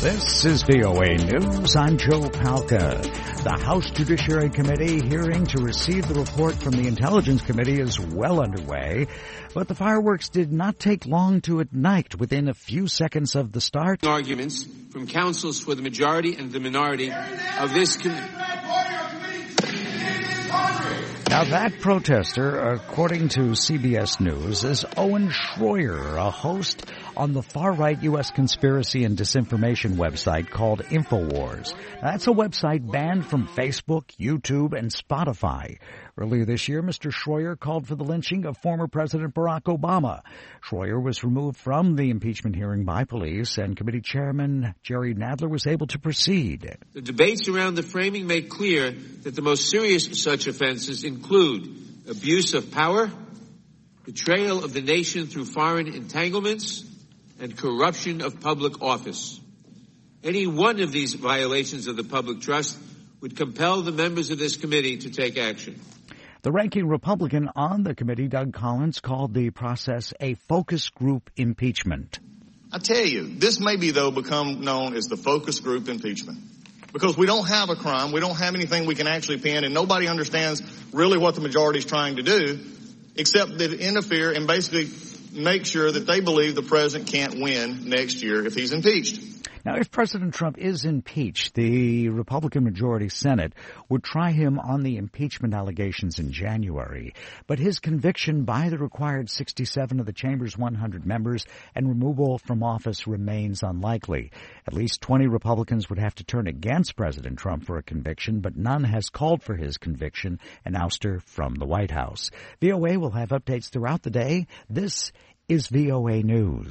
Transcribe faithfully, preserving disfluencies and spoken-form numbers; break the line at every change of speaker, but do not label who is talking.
This is V O A News. I'm Joe Palca. The House Judiciary Committee hearing to receive the report from the Intelligence Committee is well underway, but the fireworks did not take long to ignite within a few seconds of the start.
Arguments from counsels for the majority and the minority of this committee.
Now, that protester, according to C B S News, is Owen Schroyer, a host on the far-right U S conspiracy and disinformation website called InfoWars. Now, that's a website banned from Facebook, YouTube, and Spotify. Earlier this year, Mister Schroyer called for the lynching of former President Barack Obama. Schroyer was removed from the impeachment hearing by police, and committee chairman Jerry Nadler was able to proceed.
The debates around the framing made clear that the most serious such offenses include abuse of power, betrayal of the nation through foreign entanglements, and corruption of public office. Any one of these violations of the public trust would compel the members of this committee to take action.
The ranking Republican on the committee, Doug Collins, called the process a focus group impeachment.
I tell you, this may be, though, become known as the focus group impeachment. Because we don't have a crime, we don't have anything we can actually pin, and nobody understands really what the majority is trying to do, except that interfere and basically make sure that they believe the president can't win next year if he's impeached.
Now, if President Trump is impeached, the Republican majority Senate would try him on the impeachment allegations in January. But his conviction by the required sixty-seven of the chamber's one hundred members and removal from office remains unlikely. At least twenty Republicans would have to turn against President Trump for a conviction, but none has called for his conviction and ouster from the White House. V O A will have updates throughout the day. This is V O A News.